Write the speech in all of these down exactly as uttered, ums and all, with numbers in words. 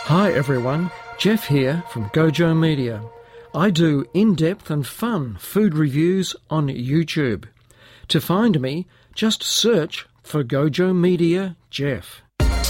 Hi everyone, Jeff here from Gojo Media. I do in-depth and fun food reviews on YouTube. To find me, just search for Gojo Media Jeff.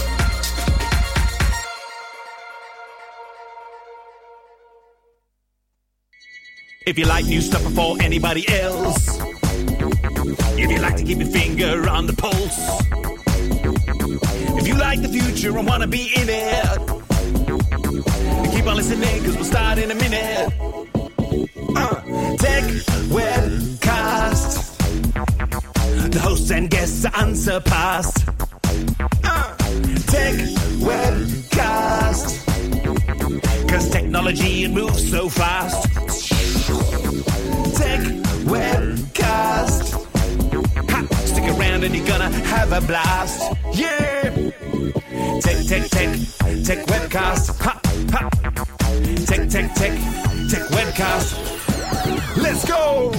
If you like new stuff before anybody else, if you like to keep your finger on the pulse, if you like the future and want to be in it, keep on listening because we'll start in a minute. Uh, Tech Webcast. The hosts and guests are unsurpassed. Uh, Tech Webcast. Because technology, it moves so fast. Tech Webcast. Ha, stick around and you're gonna have a blast. Yeah! Tech, tech, tech, Tech Webcast. Ha, ha. Tech, tech, tech, Tech Webcast. Let's go!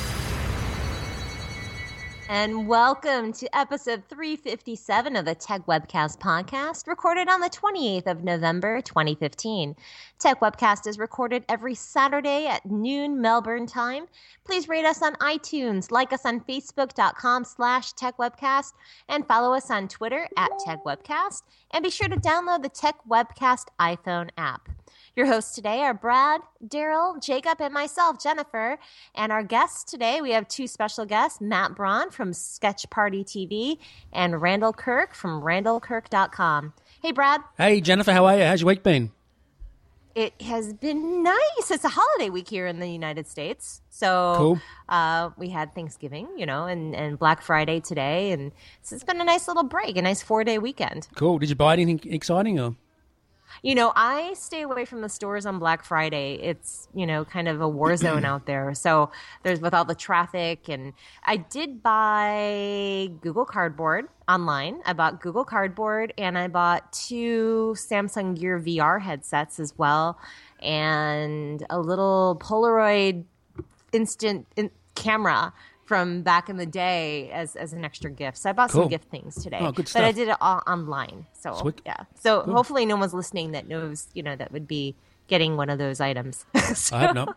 And welcome to episode three fifty-seven of the Tech Webcast podcast, recorded on the twenty-eighth of November, twenty fifteen. Tech Webcast is recorded every Saturday at noon Melbourne time. Please rate us on iTunes, like us on Facebook.com slash Tech Webcast, and follow us on Twitter at Tech Webcast. And be sure to download the Tech Webcast iPhone app. Your hosts today are Brad, Daryl, Jacob, and myself, Jennifer. And our guests today, we have two special guests, Matt Braun from Sketch Party T V and Randall Kirk from randall kirk dot com. Hey, Brad. Hey, Jennifer, how are you? How's your week been? It has been nice. It's a holiday week here in the United States. So cool. uh, we had Thanksgiving, you know, and, and Black Friday today. And so it's been a nice little break, a nice four-day weekend. Cool. Did you buy anything exciting or? You know, I stay away from the stores on Black Friday. It's, you know, kind of a war zone out there. So there's with all the traffic. And I did buy Google Cardboard online. I bought Google Cardboard and I bought two Samsung Gear V R headsets as well. And a little Polaroid instant in- camera from back in the day as, as an extra gift. So I bought Cool. some gift things today. Oh, good stuff. But I did it all online. So Sweet. yeah. So Cool. hopefully no one's listening that knows, you know, that would be getting one of those items. So, I hope not.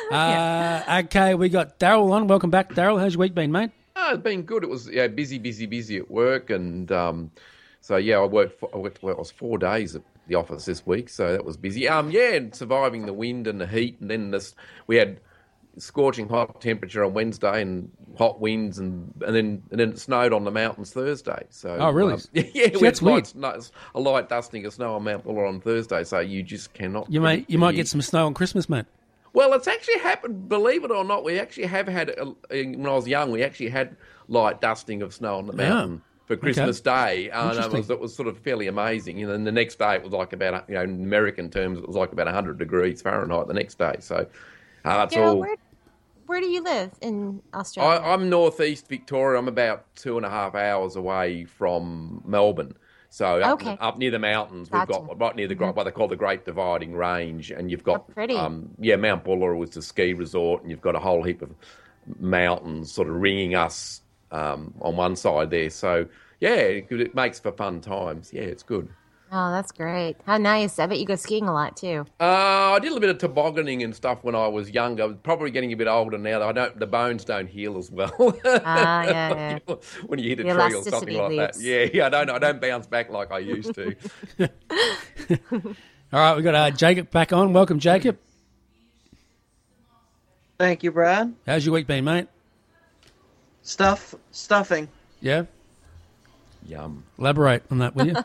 Uh, okay, we got Daryl on. Welcome back, Daryl. How's your week been, mate? Oh, it's been good. It was yeah, busy, busy, busy at work, and um, so yeah, I worked. For, I worked. Well, it was four days at the office this week, so that was busy. Um, yeah, and surviving the wind and the heat, and then this we had scorching hot temperature on Wednesday and hot winds, and and then and then it snowed on the mountains Thursday. So Oh, really? Um, yeah, See, we had that's weird. light, snow, a light dusting of snow on Mount Buller on Thursday. So you just cannot. You might you might the- get some snow on Christmas, mate. Well, it's actually happened. Believe it or not, we actually have had. A, when I was young, we actually had light dusting of snow on the Yeah. mountain for Christmas Day, and it Interesting. was, it was sort of fairly amazing. And then the next day, it was like about, you know, in American terms, it was like about one hundred degrees Fahrenheit the next day. So uh, that's Daryl, all. where, where do you live in Australia? I, I'm northeast Victoria. I'm about two and a half hours away from Melbourne. So up, Okay. up near the mountains, Gotcha. we've got right near the mm-hmm. what they call the Great Dividing Range, and you've got Oh, pretty. Um, yeah, Mount Buller was the ski resort, and you've got a whole heap of mountains sort of ringing us um, on one side there. So yeah, it, it makes for fun times. Yeah, it's good. Oh, that's great. How nice. I bet you go skiing a lot too. Uh, I did a little bit of tobogganing and stuff when I was younger. I'm probably getting a bit older now. Though I don't, the bones don't heal as well. Ah, yeah, yeah. when you hit a The tree or something elasticity like leaves. that. Yeah, yeah. I don't, I don't bounce back like I used to. All right, we got uh, Jacob back on. Welcome, Jacob. Thank you, Brad. How's your week been, mate? Stuff, stuffing. Yeah. Yum. Elaborate on that, will you?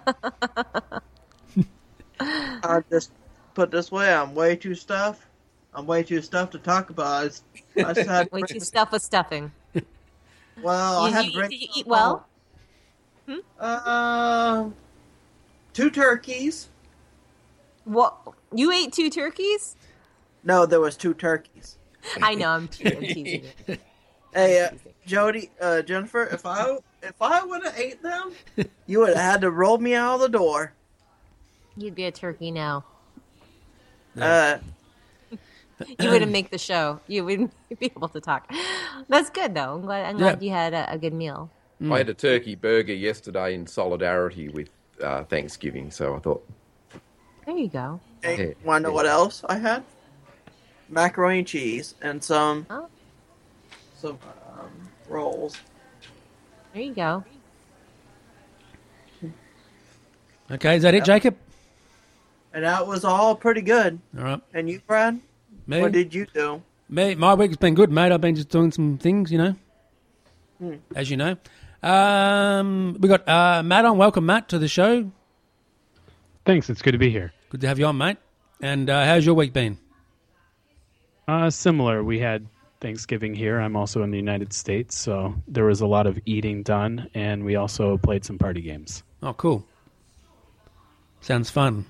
I'll just put it this way: I'm way too stuffed. I'm way too stuffed to talk about. It's, I just had to Way bring too this- stuff with stuffing. Well, I You- had you- to bring did you this eat up. well? Uh, two turkeys. What? You ate two turkeys? No, there was two turkeys. I know. I'm, te- I'm teasing you. Hey, uh, Jody, uh, Jennifer, if I if I would have ate them, you would have had to roll me out of the door. You'd be a turkey now. Uh, You wouldn't make the show. You wouldn't be able to talk. That's good, though. I'm glad, I'm glad Yeah. you had a, a good meal. I had a turkey burger yesterday in solidarity with uh, Thanksgiving, so I thought There you go. Hey, Yeah. want to know what else I had? Macaroni and cheese and some Oh, some um, rolls. there you go. Okay, is that it, Jacob? And that was all pretty good. All right. And you, Brad? Me? What did you do? Me, my week's been good, mate. I've been just doing some things, you know, Hmm. as you know. Um, we got uh, Matt on. Welcome, Matt, to the show. Thanks. It's good to be here. Good to have you on, mate. And uh, how's your week been? Uh, similar. We had Thanksgiving here. I'm also in the United States, so there was a lot of eating done, and we also played some party games. Oh, cool. Sounds fun.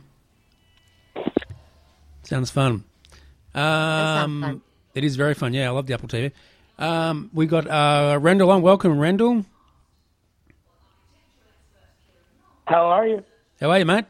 Sounds fun. Um, fun. It is very fun. Yeah, I love the Apple T V. Um, we got uh, Rendell on. Welcome, Rendell. How are you? How are you, mate?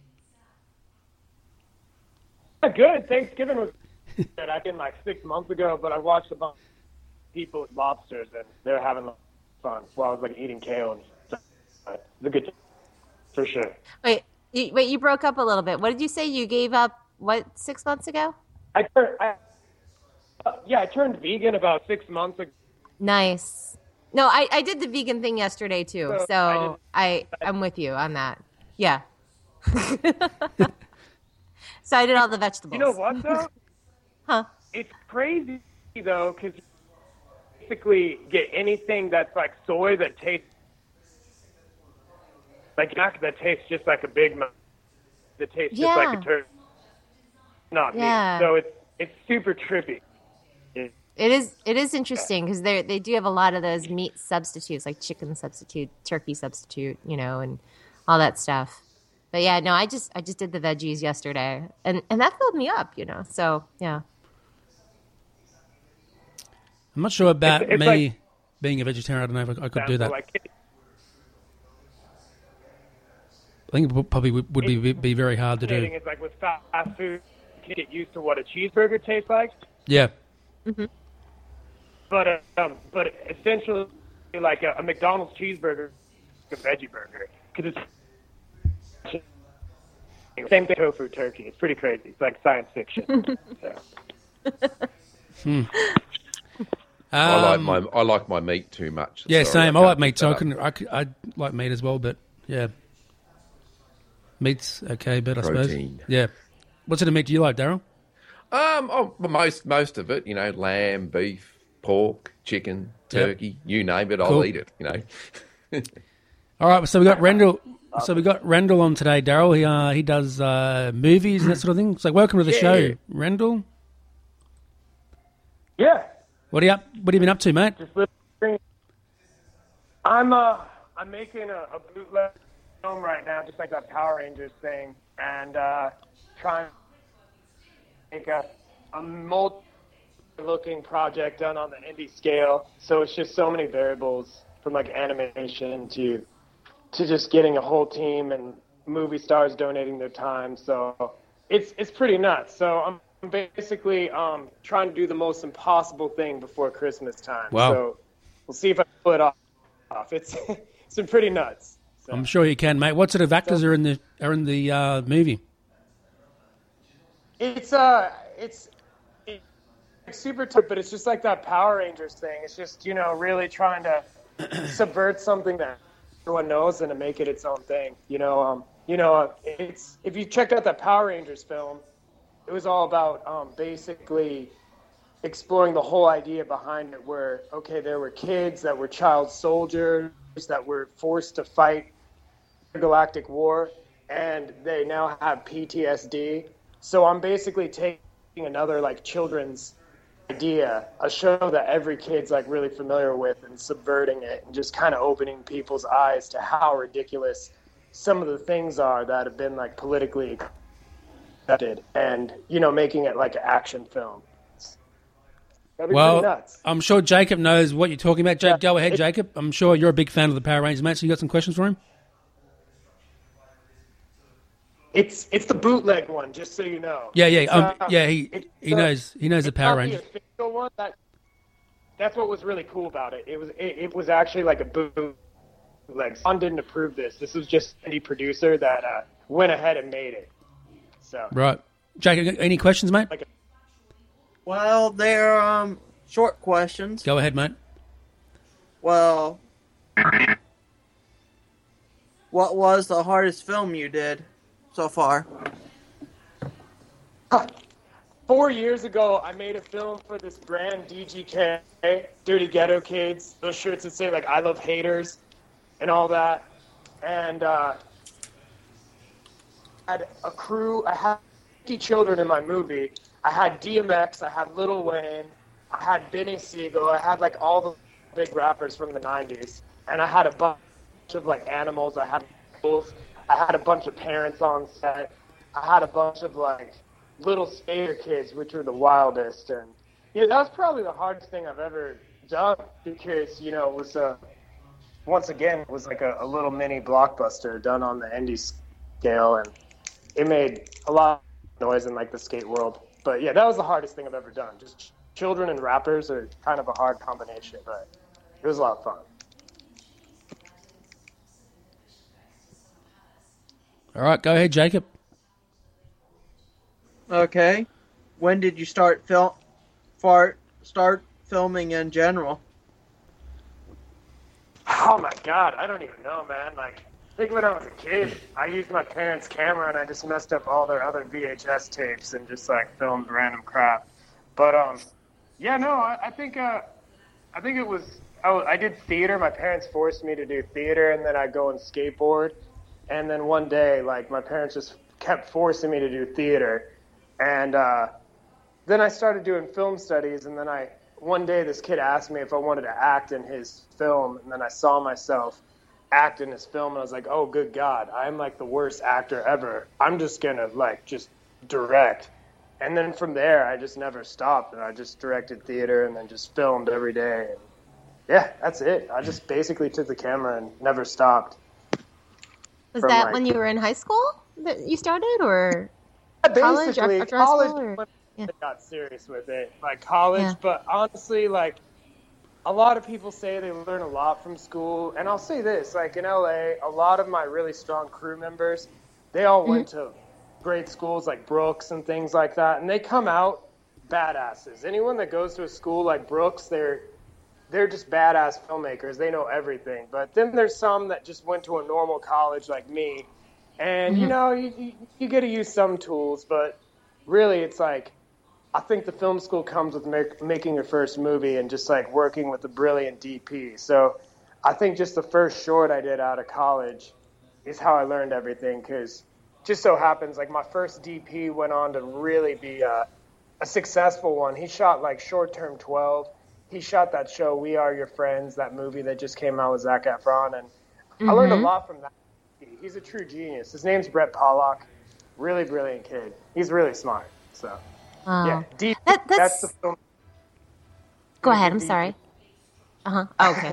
Good. Thanksgiving was good. I did like six months ago, but I watched a bunch of people with lobsters, and they're having fun while I was like eating kale and stuff. It's a good time, for sure. Wait, you, wait, you broke up a little bit. What did you say? You gave up what six months ago? I, turned, I uh, yeah, I turned vegan about six months ago. Nice. No, I, I did the vegan thing yesterday too, So, so I I I'm with you on that. Yeah. So I did all the vegetables. You know what though? Huh? It's crazy though, because you basically get anything that's like soy that tastes like that tastes just like a Big Mac, that tastes just like Yeah. a turkey. Not Yeah. meat. So it's it's super trippy. It- It is it is interesting because they they do have a lot of those meat substitutes like chicken substitute, turkey substitute, you know, and all that stuff. But yeah, no, I just I just did the veggies yesterday, and and that filled me up, you know. So yeah, I'm not sure about It's- it's me like- being a vegetarian. I don't know if I, I could do that. Like, I think it would- probably would, would be be very hard to do. it's like with fast food, you get used to what a cheeseburger tastes like. Yeah. But uh, um, but essentially, like a, a McDonald's cheeseburger, a veggie burger, because it's same thing. Tofu turkey. It's pretty crazy. It's like science fiction. So. I like Um, my I like my meat too much. Yeah, Sorry, same. I can't like meat pick too. that I up. couldn't. I, could, I like meat as well, but yeah, meat's okay. But I Protein. suppose, yeah. What sort of meat do you like, Daryl? Um, oh, well, most most of it, you know, lamb, beef, pork, chicken, Yep. turkey, you name it, I'll Cool. eat it. You know. All right, so we got Rendell. So we got Rendell on today, Daryl. He uh, he does uh, movies and that sort of thing. So welcome to the Yeah. show, Rendell. Yeah. What are you up? What have you been up to, mate? Just listening. I'm uh I'm making a, a bootleg film right now, just like that Power Rangers thing, and uh, trying to make a a multi-looking project done on the indie scale. So it's just so many variables from like animation to to just getting a whole team and movie stars donating their time. So it's it's pretty nuts. So I'm. I'm basically um, trying to do the most impossible thing before Christmas time. Wow. So we'll see if I can pull it off. It's it's been pretty nuts. So. I'm sure you can, mate. What sort of actors are in the are in the uh, movie? It's uh it's it's super tough, but it's just like that Power Rangers thing. It's just, you know, really trying to subvert something that everyone knows and to make it its own thing. You know, um, you know, it's if you checked out that Power Rangers film. It was all about um, basically exploring the whole idea behind it where, okay, there were kids that were child soldiers that were forced to fight the galactic war, and they now have P T S D. So I'm basically taking another, like, children's idea, a show that every kid's, like, really familiar with, and subverting it and just kind of opening people's eyes to how ridiculous some of the things are that have been, like, politically accepted, and you know, making it like an action film. That'd be Well, pretty nuts. I'm sure Jacob knows what you're talking about. Jake, Yeah. go ahead, It- Jacob. I'm sure you're a big fan of the Power Rangers, mate. So you got some questions for him? It's it's the bootleg one, just so you know. Yeah, yeah, It's, um, uh, yeah. He it's, he uh, knows he knows the it's Power not Rangers. The official one. That that's what was really cool about it. It was it, it was actually like a bootleg. Son didn't approve this. This was just an indie producer that uh, went ahead and made it. So Right. Jake, any questions, mate? Like a- Well, they're um short questions. Go ahead, mate. Well, what was the hardest film you did so far? Four years ago, I made a film for this brand, D G K, Dirty Ghetto Kids. Those shirts that say, like, I love haters and all that. And uh, I had a crew. I had fifty children in my movie. I had D M X. I had Lil Wayne. I had Benny Siegel. I had, like, all the big rappers from the nineties. And I had a bunch of, like, animals. I had wolves. I had a bunch of parents on set. I had a bunch of, like, little skater kids, which were the wildest. And yeah, that was probably the hardest thing I've ever done because, you know, it was a, once again, it was like a, a little mini blockbuster done on the indie scale, and it made a lot of noise in like the skate world. But yeah, that was the hardest thing I've ever done. Just children and rappers are kind of a hard combination, but it was a lot of fun. All right, go ahead, Jacob. Okay. When did you start film fart start filming in general? Oh my God, I don't even know, man. Like, I think when I was a kid, I used my parents' camera and I just messed up all their other V H S tapes and just like filmed random crap. But um, yeah, no, I, I think uh, I think it was I, I did theater. My parents forced me to do theater, and then I'd go and skateboard. And then one day, like, my parents just kept forcing me to do theater. And uh, then I started doing film studies, and then I one day this kid asked me if I wanted to act in his film, and then I saw myself act in his film, and I was like, oh, good God, I'm like the worst actor ever. I'm just going to, like, just direct. And then from there, I just never stopped, and I just directed theater and then just filmed every day. And yeah, that's it. I just basically took the camera and never stopped. Was From, that like- when you were in high school that you started, or Yeah, college basically, after high college school, or- when yeah. I got serious with it, like college. Yeah. But honestly, like a lot of people say they learn a lot from school, and I'll say this: like in L A, a lot of my really strong crew members, they all Mm-hmm. went to great schools like Brooks and things like that, and they come out badasses. Anyone that goes to a school like Brooks, they're they're just badass filmmakers. They know everything. But then there's some that just went to a normal college like me, and Mm-hmm. you know, you you, you get to use some tools, but really, it's like, I think the film school comes with make, making your first movie and just like working with a brilliant D P. So I think just the first short I did out of college is how I learned everything, because just so happens like my first D P went on to really be a, a successful one. He shot like Short Term twelve. He shot that show We Are Your Friends, that movie that just came out with Zac Efron, and I learned a lot from that. He's a true genius. His name's Brett Pollock. Really brilliant kid. He's really smart. So, Wow. yeah, D P, That- that's- that's the film. Go ahead. I'm D P. sorry. Uh huh. Oh, okay.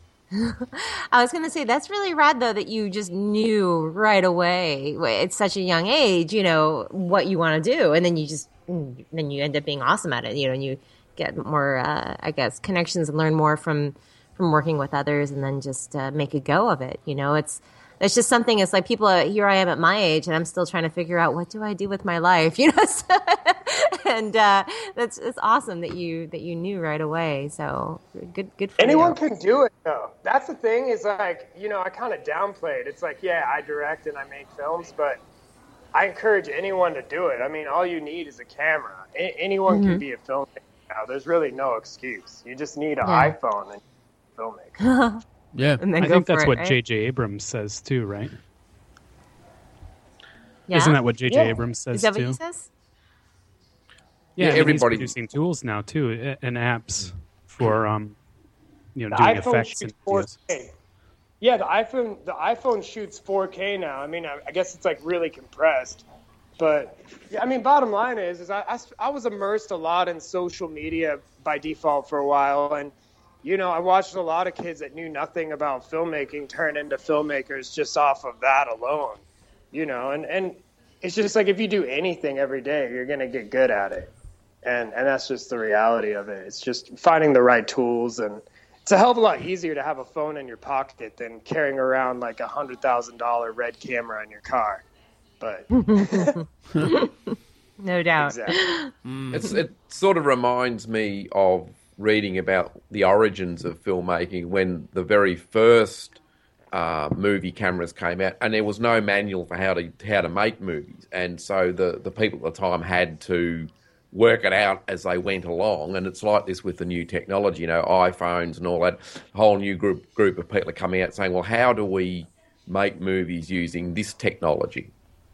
I was going to say that's really rad though that you just knew right away at such a young age, you know, what you want to do, and then you just then you end up being awesome at it, you know, and you get more, uh, I guess, connections and learn more from from working with others, and then just uh, make a go of it. You know, it's it's just something. It's like people. Uh, here I am at my age, and I'm still trying to figure out what do I do with my life. You know, so, and uh, that's it's awesome that you that you knew right away. So good, good for Anyone you. can do it, though. That's the thing is like, you know, I kind of downplayed. It's like, yeah, I direct and I make films, but I encourage anyone to do it. I mean, all you need is a camera. A- anyone Mm-hmm. can be a filmmaker now. There's really no excuse. You just need an Yeah. iPhone and you're a filmmaker. Yeah. And then I go think for that's it, what right? J J. Abrams says too, right? Yeah. Isn't that what J J. Yeah. Abrams says Is that what too? he says? Yeah, Yeah, I mean, everybody- he's producing tools now too, a- and apps for um, you know, The doing iPhone effects shoots and four videos. K. Yeah, the iPhone the iPhone shoots four K now. I mean, I, I guess it's like really compressed, but yeah, I mean, bottom line is, is I, I, I was immersed a lot in social media by default for a while, and you know, I watched a lot of kids that knew nothing about filmmaking turn into filmmakers just off of that alone. You know, and and it's just like if you do anything every day, you're gonna get good at it, and and that's just the reality of it. It's just finding the right tools, and it's a hell of a lot easier to have a phone in your pocket than carrying around like a hundred thousand dollar red camera in your car. but no doubt. Exactly. Mm. It's, it sort of reminds me of reading about the origins of filmmaking when the very first uh, movie cameras came out, and there was no manual for how to how to make movies, and so the, the people at the time had to work it out as they went along. And it's like this with the new technology, you know, iPhones and all that. A whole new group group of people are coming out saying, well, how do we make movies using this technology?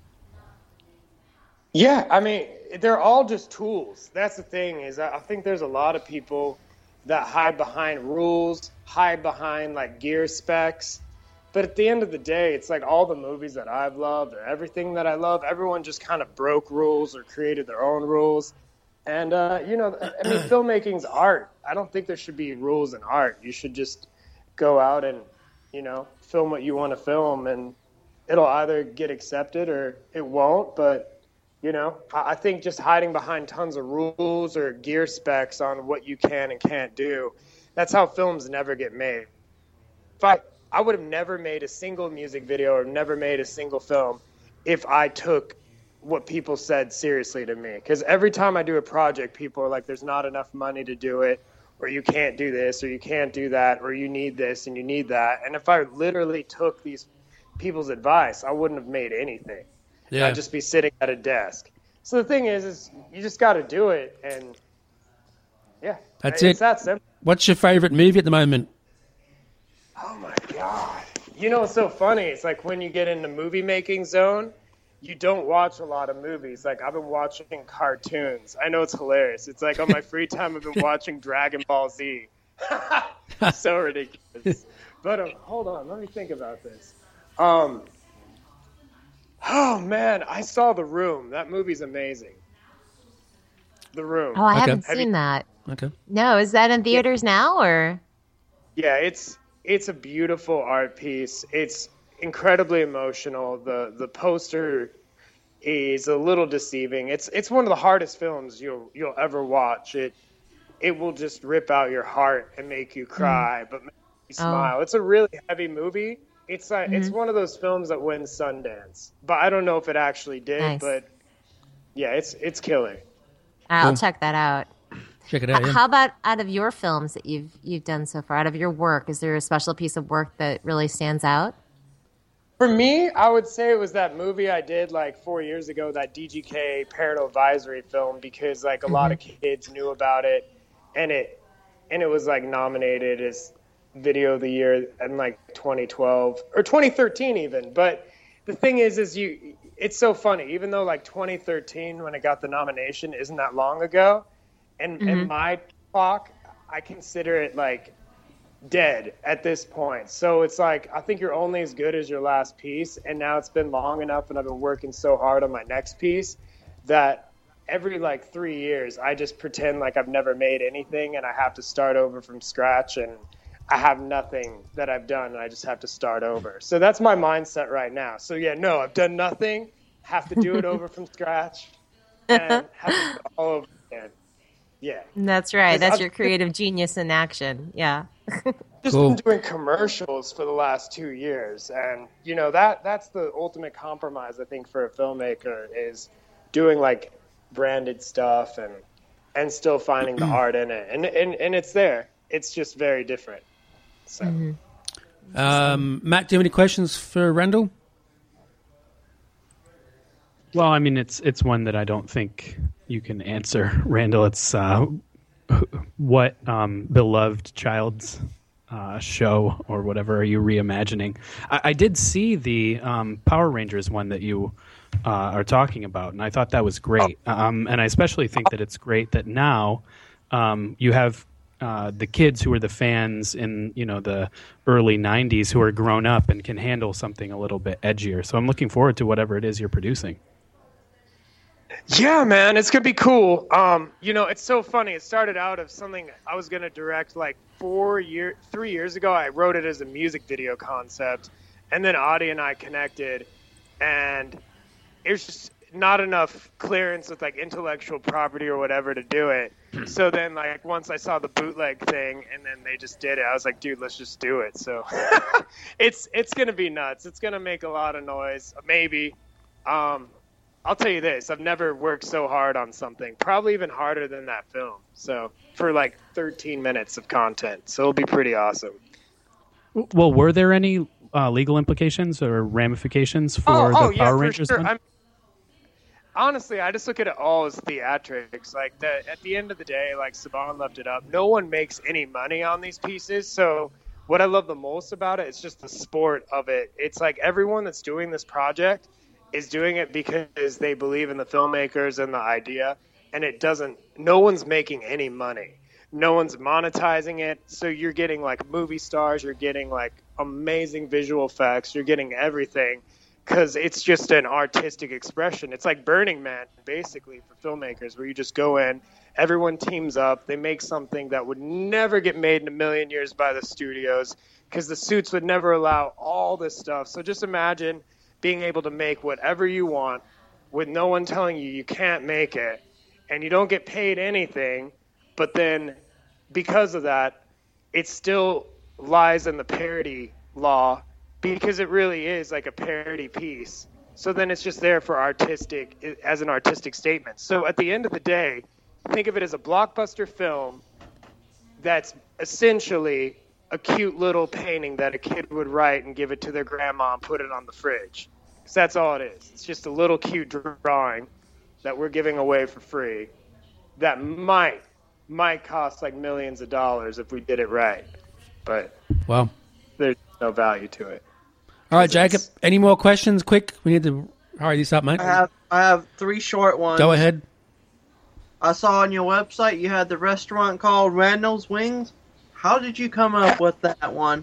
Yeah, I mean, they're all just tools. That's the thing, is I think there's a lot of people that hide behind rules, hide behind like gear specs. But at the end of the day, it's like all the movies that I've loved or everything that I love, everyone just kind of broke rules or created their own rules. And, uh, you know, I mean, filmmaking's art. I don't think there should be rules in art. You should just go out and, you know, film what you want to film, and it'll either get accepted or it won't. But, you know, I think just hiding behind tons of rules or gear specs on what you can and can't do, that's how films never get made. If I, I would have never made a single music video or never made a single film if I took what people said seriously to me. Because every time I do a project, people are like, there's not enough money to do it, or you can't do this, or you can't do that, or you need this and you need that. And if I literally took these people's advice, I wouldn't have made anything. Yeah. I'd just be sitting at a desk. So the thing is, is you just got to do it. And yeah, that's it's it. that simple. What's your favorite movie at the moment? Oh my God. You know, it's so funny. It's like when you get in the movie making zone, you don't watch a lot of movies. Like, I've been watching cartoons. I know it's hilarious. It's like on my free time, I've been watching Dragon Ball Z. So ridiculous. But um, hold on, let me think about this. Um, oh man, I saw The Room. That movie's amazing. The Room. Oh, I Okay. haven't Have seen you- that. Okay. No, is that in theaters now or? Yeah, it's it's a beautiful art piece. It's incredibly emotional. The the poster is a little deceiving. It's it's one of the hardest films you'll you'll ever watch. It it will just rip out your heart and make you cry, mm. but make you smile. Oh. It's a really heavy movie. It's like, mm-hmm. it's one of those films that wins Sundance, but I don't know if it actually did. Nice. But yeah, it's it's killer. I'll cool. check that out. Check it out. Yeah. How about out of your films that you've you've done so far? Out of your work, is there a special piece of work that really stands out? For me, I would say it was that movie I did like four years ago, that D G K Parental Advisory film, because like a mm-hmm. lot of kids knew about it, and it and it was like nominated as Video of the Year in like twenty twelve or twenty thirteen even. But the thing is, is you, it's so funny. Even though like twenty thirteen, when it got the nomination, isn't that long ago, and mm-hmm. in my clock, I consider it like dead at this point. So it's like, I think you're only as good as your last piece, and now it's been long enough and I've been working so hard on my next piece that every like three years I just pretend like I've never made anything and I have to start over from scratch, and I have nothing that I've done and I just have to start over. So that's my mindset right now. So yeah, no, I've done nothing, have to do it over from scratch, and have to do it all over again. Yeah. That's right. That's I've, your creative genius in action. Yeah. Just cool. been doing commercials for the last two years. And, you know, that that's the ultimate compromise, I think, for a filmmaker, is doing, like, branded stuff and and still finding the art in it. And, and, and it's there. It's just very different. So. Mm-hmm. Um, Matt, do you have any questions for Randall? Well, I mean, it's it's one that I don't think you can answer, Randall. It's uh, what um, beloved child's uh, show or whatever are you reimagining? I, I did see the um, Power Rangers one that you uh, are talking about, and I thought that was great. Um, and I especially think that it's great that now um, you have uh, the kids who are the fans in, you know, the early nineties who are grown up and can handle something a little bit edgier. So I'm looking forward to whatever it is you're producing. Yeah, man, it's going to be cool. Um, you know, it's so funny. It started out of something I was going to direct like four year, three years ago. I wrote it as a music video concept, and then Audie and I connected, and it was just not enough clearance with like intellectual property or whatever to do it. So then like once I saw the bootleg thing and then they just did it, I was like, dude, let's just do it. So it's, it's going to be nuts. It's going to make a lot of noise. Maybe. Um, I'll tell you this: I've never worked so hard on something. Probably even harder than that film. So for like thirteen minutes of content, so it'll be pretty awesome. Well, were there any uh, legal implications or ramifications for oh, the oh, yeah, Power for Rangers sure. one? I'm, honestly, I just look at it all as theatrics. Like the, at the end of the day, like Saban left it up. No one makes any money on these pieces. So what I love the most about it is just the sport of it. It's like everyone that's doing this project is doing it because they believe in the filmmakers and the idea, and it doesn't. No one's making any money. No one's monetizing it. So you're getting like movie stars. You're getting like amazing visual effects. You're getting everything. Because it's just an artistic expression. It's like Burning Man, basically, for filmmakers, where you just go in, everyone teams up, they make something that would never get made in a million years by the studios, because the suits would never allow all this stuff. So just imagine being able to make whatever you want with no one telling you you can't make it, and you don't get paid anything, but then because of that, it still lies in the parody law, because it really is like a parody piece. So then it's just there for artistic, as an artistic statement. So at the end of the day, think of it as a blockbuster film that's essentially a cute little painting that a kid would write and give it to their grandma and put it on the fridge. Because that's all it is. It's just a little cute drawing that we're giving away for free that might, might cost like millions of dollars if we did it right. But Wow. there's no value to it. All right, Jacob. Any more questions? Quick. We need to hurry this up, mate. I have I have three short ones. Go ahead. I saw on your website you had the restaurant called Randall's Wings. How did you come up with that one?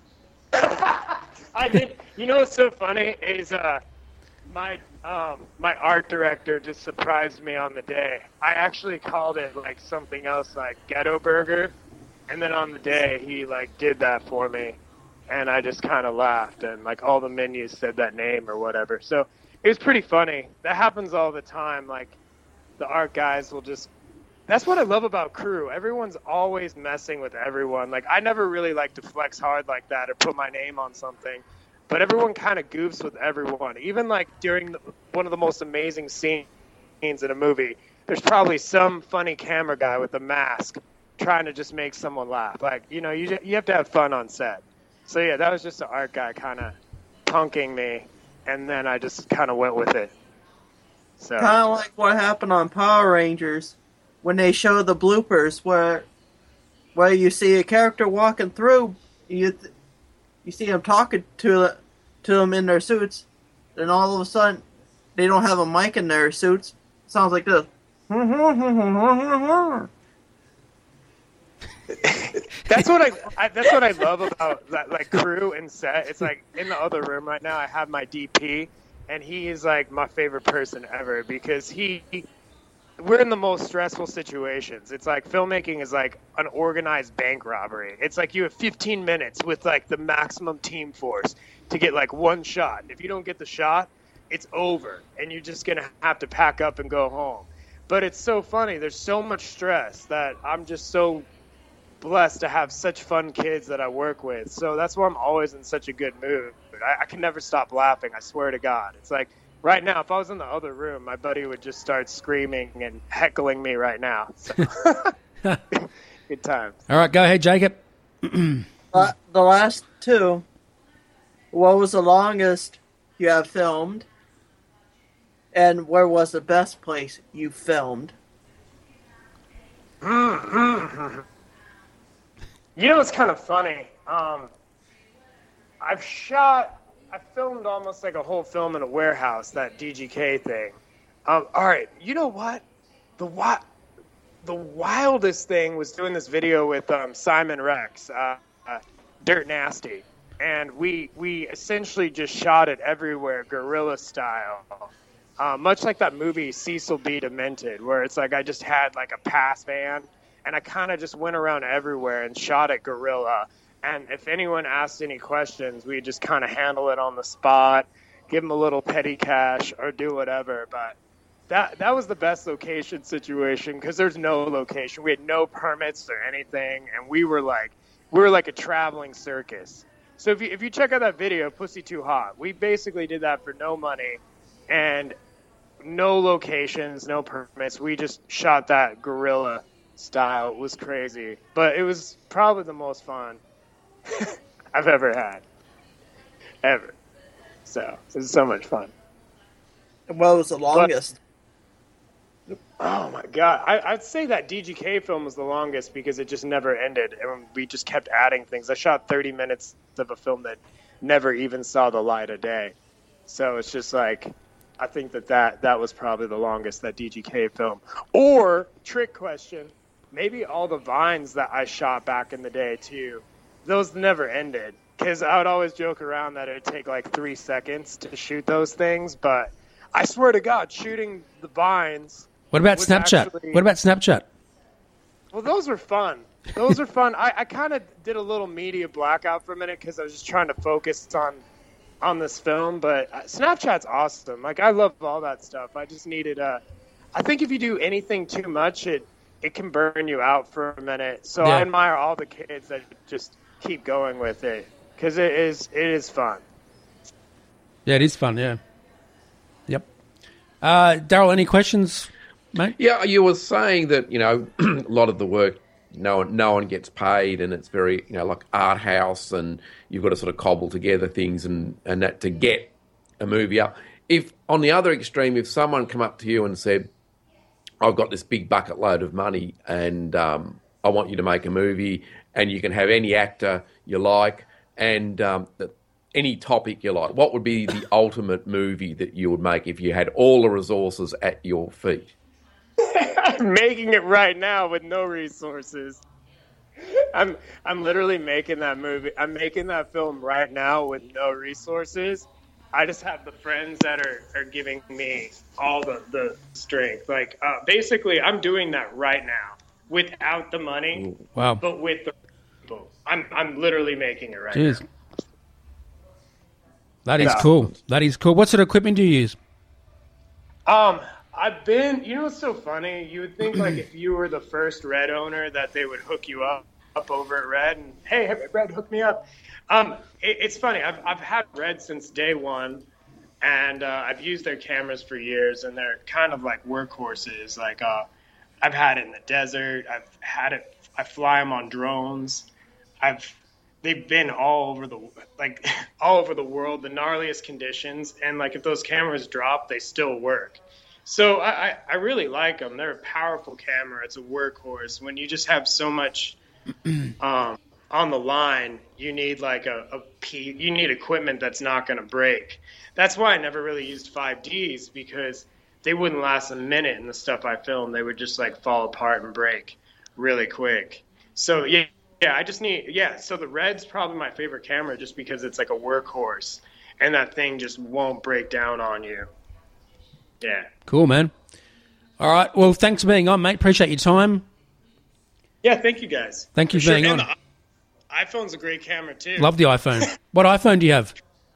I did. You know what's so funny is uh, my um, my art director just surprised me on the day. I actually called it like something else, like Ghetto Burger, and then on the day he like did that for me. And I just kind of laughed, and like all the menus said that name or whatever. So it was pretty funny. That happens all the time. Like the art guys will just. That's what I love about crew. Everyone's always messing with everyone. Like I never really like to flex hard like that or put my name on something, but everyone kind of goofs with everyone. Even like during the, one of the most amazing scenes in a movie, there's probably some funny camera guy with a mask trying to just make someone laugh. Like you know, you you have to have fun on set. So, yeah, that was just an art guy kind of punking me, and then I just kind of went with it. So Kind of like what happened on Power Rangers when they show the bloopers where where you see a character walking through, you th- you see them talking to to them in their suits, and all of a sudden they don't have a mic in their suits. It sounds like this. That's what I, I. That's what I love about that, like crew and set. It's like in the other room right now. I have my D P, and he is like my favorite person ever because he. We're in the most stressful situations. It's like filmmaking is like an organized bank robbery. It's like you have fifteen minutes with like the maximum team force to get like one shot. If you don't get the shot, it's over, and you're just gonna have to pack up and go home. But it's so funny. There's so much stress that I'm just so blessed to have such fun kids that I work with. So that's why I'm always in such a good mood. I, I can never stop laughing. I swear to God. It's like right now, if I was in the other room, my buddy would just start screaming and heckling me right now. So. Good times. All right, go ahead, Jacob. uh, the last two. What was the longest you have filmed? And where was the best place you filmed? You know, it's kind of funny. Um, I've shot, I filmed almost like a whole film in a warehouse, that D G K thing. Um, all right, you know what? The wi- the wildest thing was doing this video with um, Simon Rex, uh, uh, Dirt Nasty. And we, we essentially just shot it everywhere, guerrilla style. Uh, much like that movie Cecil B. Demented, where it's like I just had like a pass van, and I kind of just went around everywhere and shot at guerrilla. And if anyone asked any questions, we just kind of handle it on the spot, give them a little petty cash, or do whatever. But that that was the best location situation because there's no location. We had no permits or anything, and we were like we were like a traveling circus. So if you if you check out that video, Pussy Too Hot, we basically did that for no money. and no locations, no permits. We just shot that guerrilla style. It was crazy, but it was probably the most fun I've ever had, ever. So it was so much fun. And what was the longest? But, oh my god, I, I'd say that D G K film was the longest because it just never ended, and we just kept adding things. I shot thirty minutes of a film that never even saw the light of day, so it's just like, I think that that, that was probably the longest, that D G K film. Or, trick question, maybe all the Vines that I shot back in the day too, those never ended. Because I would always joke around that it would take like three seconds to shoot those things, but I swear to God, shooting the Vines. What about Snapchat? Actually... What about Snapchat? Well, those were fun. Those were fun. I, I kind of did a little media blackout for a minute because I was just trying to focus on on this film, but Snapchat's awesome. Like, I love all that stuff. I just needed a... I think if you do anything too much, it it can burn you out for a minute. So Yeah. I admire all the kids that just keep going with it because it is it is fun. Yeah, it is fun, yeah. Yep. Uh, Daryl, any questions, mate? Yeah, you were saying that, you know, a lot of the work, no one, no one gets paid, and it's very, you know, like art house, and you've got to sort of cobble together things and, and that to get a movie up. If, on the other extreme, if someone come up to you and said, I've got this big bucket load of money and um, I want you to make a movie, and you can have any actor you like and um, any topic you like, what would be the ultimate movie that you would make if you had all the resources at your feet? I'm making it right now with no resources. I'm I'm literally making that movie. I'm making that film right now with no resources. I just have the friends that are, are giving me all the, the strength. Like, uh, basically, I'm doing that right now without the money, Wow. but with the people. I'm I'm literally making it right Jeez. now. That is Yeah. cool. That is cool. What sort of equipment do you use? Um, I've been, you know what's so funny? You would think, like, if you were the first Red owner that they would hook you up, up over at Red and, hey, Red, hook me up. Um, it, it's funny. I've, I've had Red since day one, and uh, I've used their cameras for years, and they're kind of like workhorses. Like, uh, I've had it in the desert. I've had it, I fly them on drones. I've, they've been all over the, like, all over the world, the gnarliest conditions. And, like, if those cameras drop, they still work. So I, I, I really like them. They're a powerful camera. It's a workhorse. When you just have so much um, on the line, you need like a, a P, you need equipment that's not going to break. That's why I never really used five Ds, because they wouldn't last a minute in the stuff I filmed. They would just like fall apart and break really quick. So yeah, yeah, I just need, yeah. So the Red's probably my favorite camera just because it's like a workhorse and that thing just won't break down on you. Yeah. Cool, man. All right. Well, thanks for being on, mate. Appreciate your time. Yeah, thank you guys. Thank you for sure. being And on. the iPhone's a great camera too. Love the iPhone. What iPhone do you have?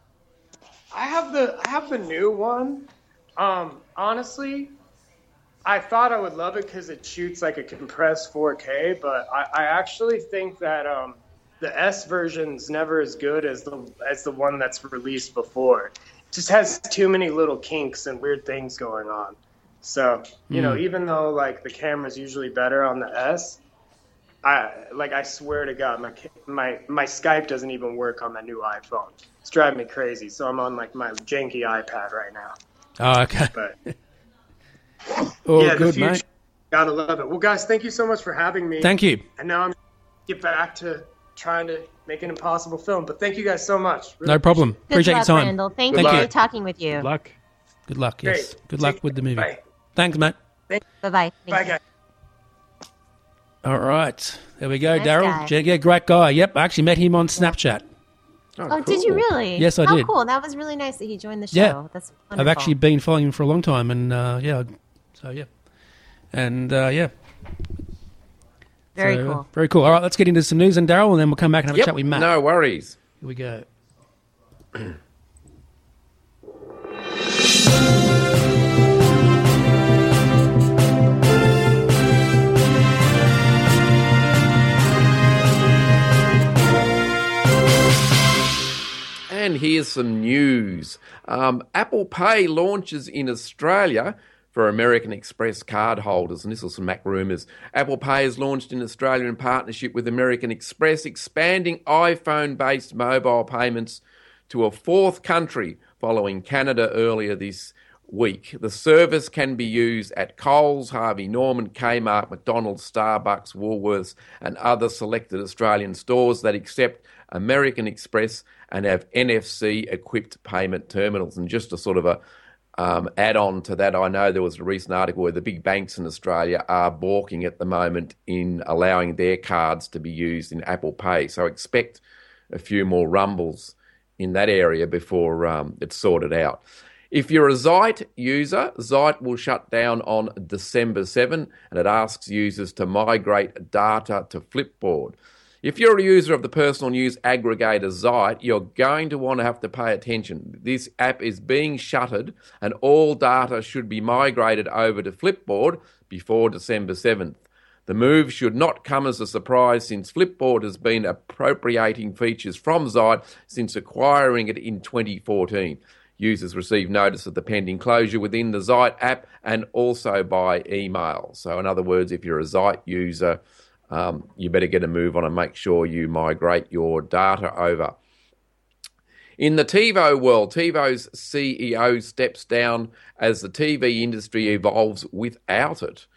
I have the I have the new one. Um, honestly, I thought I would love it because it shoots like a compressed four K, but I, I actually think that um, the S version's never as good as the as the one that's released before. It just has too many little kinks and weird things going on. So, you mm. know, even though like the camera's usually better on the S, I like I swear to God, my my my Skype doesn't even work on that new iPhone. It's driving me crazy. So I'm on like my janky iPad right now. Oh, okay. But oh, yeah, good, the future, mate. Gotta love it. Well, guys, thank you so much for having me. Thank you. And now I'm get back to trying to make an impossible film. But thank you guys so much. Really no problem. Good Appreciate luck, your time. Randall. Thank Thank you you. for talking with you. Good luck. Good luck, yes. Great. Good luck Take- with the movie. Bye. Thanks, mate. Bye-bye. Thank Bye, you. guys. All right. There we go, Nice Daryl. guy. Yeah, great guy. Yep, I actually met him on Snapchat. Oh, did you really? Yes, I How did. cool. That was really nice that he joined the show. Yeah. That's I've wonderful. actually been following him for a long time, and uh, yeah, so yeah. And uh, yeah. Very So, cool. Very cool. All right, let's get into some news, and Daryl, and then we'll come back and have Yep, a chat with Matt. no worries. Here we go. And here's some news. Um, Apple Pay launches in Australia for American Express card holders, and this was some Mac rumours. Apple Pay has launched in Australia in partnership with American Express, expanding iPhone-based mobile payments to a fourth country following Canada earlier this week. The service can be used at Coles, Harvey Norman, Kmart, McDonald's, Starbucks, Woolworths and other selected Australian stores that accept American Express and have N F C-equipped payment terminals. And just a sort of a Um, add on to that, I know there was a recent article where the big banks in Australia are balking at the moment in allowing their cards to be used in Apple Pay. So expect a few more rumbles in that area before um, it's sorted out. If you're a Zite user, Zite will shut down on December seventh, and it asks users to migrate data to Flipboard. If you're a user of the personal news aggregator Zite, you're going to want to have to pay attention. This app is being shuttered and all data should be migrated over to Flipboard before December seventh. The move should not come as a surprise since Flipboard has been appropriating features from Zite since acquiring it in twenty fourteen. Users receive notice of the pending closure within the Zite app and also by email. So in other words, if you're a Zite user, Um, you better get a move on and make sure you migrate your data over. In the TiVo world, TiVo's C E O steps down as the T V industry evolves without it.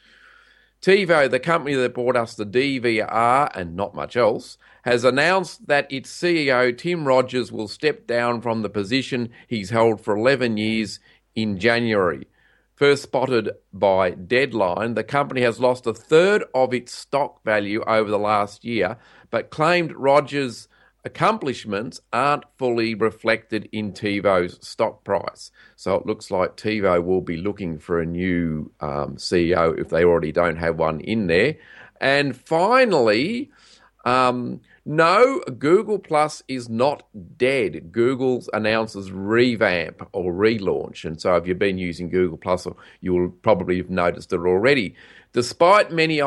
TiVo, the company that brought us the D V R and not much else, has announced that its C E O, Tim Rogers, will step down from the position he's held for eleven years in January. First spotted by Deadline, the company has lost a third of its stock value over the last year, but claimed Rogers' accomplishments aren't fully reflected in TiVo's stock price. So it looks like TiVo will be looking for a new um, C E O if they already don't have one in there. And finally, um, no, Google Plus is not dead. Google announces revamp or relaunch. And so if you've been using Google Plus, you will probably have noticed it already. Despite many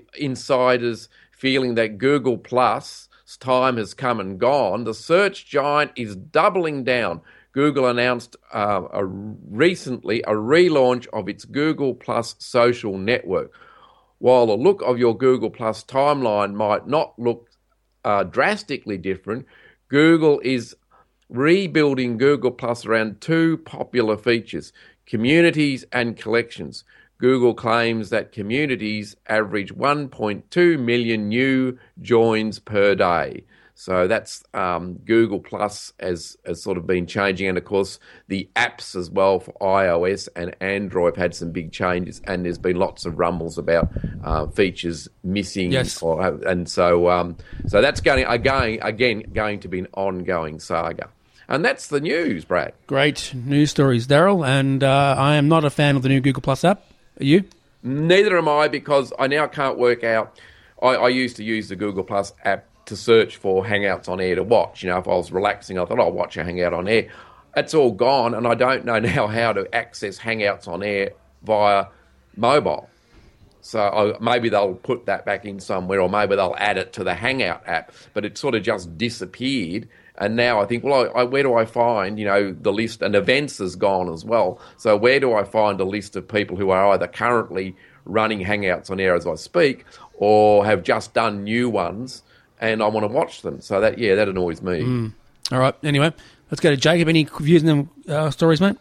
insiders feeling that Google Plus' time has come and gone, the search giant is doubling down. Google announced uh, a, recently a relaunch of its Google Plus social network. While the look of your Google Plus timeline might not look Uh, drastically different, Google is rebuilding Google Plus around two popular features, communities and collections. Google claims that communities average one point two million new joins per day. So that's um, Google Plus has, has sort of been changing. And, of course, the apps as well for iOS and Android have had some big changes, and there's been lots of rumbles about uh, features missing. Yes. Or, and so um, so that's going, again, again, going to be an ongoing saga. And that's the news, Brad. Great news stories, Daryl. And uh, I am not a fan of the new Google Plus app. Are you? Neither am I, because I now can't work out. I, I used to use the Google Plus app to search for Hangouts on Air to watch. You know, if I was relaxing, I thought, I'll watch a Hangout on Air. It's all gone, and I don't know now how to access Hangouts on Air via mobile. So I, maybe they'll put that back in somewhere, or maybe they'll add it to the Hangout app. But it sort of just disappeared, and now I think, well, I, I, where do I find, you know, the list? And events is gone as well. So where do I find a list of people who are either currently running Hangouts on Air as I speak, or have just done new ones, and I want to watch them? So that, yeah, that annoys me. Mm. All right. Anyway, let's go to Jacob. Any views on them uh, stories, mate?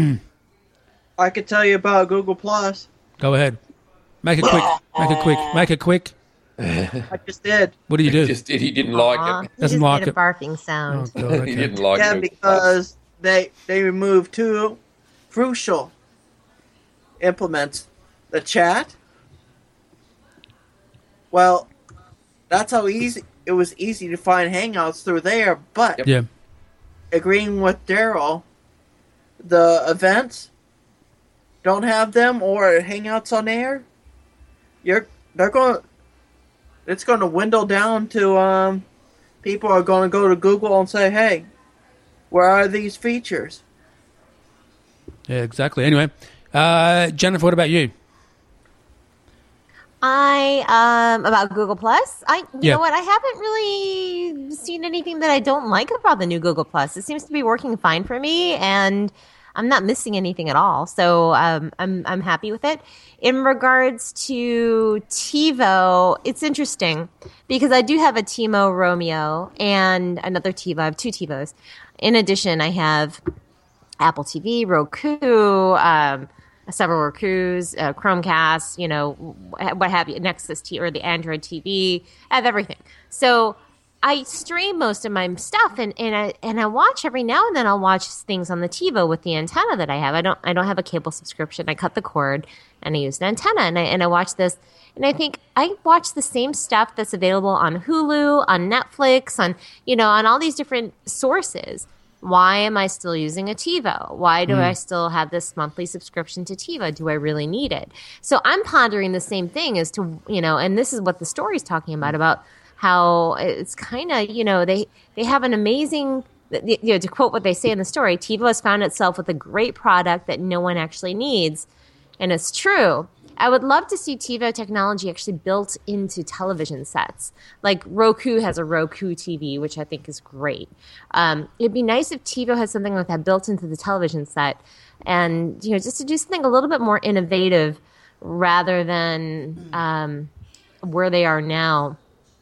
I could tell you about Google Plus. Go ahead. Make it quick. Make it quick. Make it quick. I just did. What did you do? Just did. He didn't Aw, like it. he Doesn't just like made it. a barfing sound. Oh, God, okay. He didn't like Yeah, it. because they they removed two crucial implements: the chat. Well, that's how easy it was easy to find Hangouts through there. But Yep. Yeah. agreeing with Daryl, the events don't have them, or Hangouts on Air. You're they're going. It's going to dwindle down to um, people are going to go to Google and say, "Hey, where are these features?" Yeah, exactly. Anyway, uh, Jennifer, what about you? I um about Google Plus. I you Yeah. know what? I haven't really seen anything that I don't like about the new Google Plus. It seems to be working fine for me, and I'm not missing anything at all. So um, I'm I'm happy with it. In regards to TiVo, it's interesting because I do have a T-Mo Romeo and another TiVo. I have two TiVos. In addition, I have Apple T V, Roku. Um, several Rokus, uh, Chromecast, you know, what have you, Nexus T or the Android T V. I have everything. So I stream most of my stuff, and, and I and I watch every now and then. I'll watch things on the TiVo with the antenna that I have. I don't I don't have a cable subscription. I cut the cord and I use an antenna, and I and I watch this. And I think I watch the same stuff that's available on Hulu, on Netflix, on you know, on all these different sources. Why am I still using a TiVo? Why do mm. I still have this monthly subscription to TiVo? Do I really need it? So I'm pondering the same thing as to, you know, and this is what the story's talking about, about how it's kind of, you know, they, they have an amazing, you know, to quote what they say in the story, TiVo has found itself with a great product that no one actually needs. And it's true. I would love to see TiVo technology actually built into television sets. Like Roku has a Roku T V, which I think is great. Um, it'd be nice if TiVo has something like that built into the television set, and you know, just to do something a little bit more innovative rather than um, where they are now.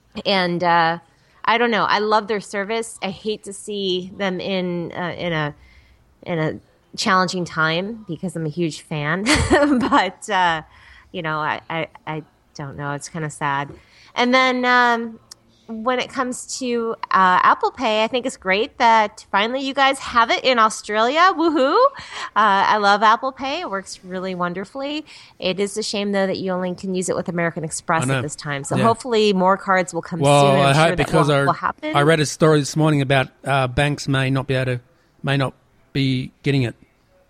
And uh, I don't know. I love their service. I hate to see them in uh, in a in a challenging time because I'm a huge fan, but. Uh, You know, I, I, I don't know. It's kind of sad. And then um, when it comes to uh, Apple Pay, I think it's great that finally you guys have it in Australia. Woohoo! Uh, I love Apple Pay. It works really wonderfully. It is a shame, though, that you only can use it with American Express at this time. So Yeah. hopefully more cards will come Well, soon. I'm I sure hope that because will, I, will happen. I read a story this morning about uh, banks may not be able to, may not be getting it.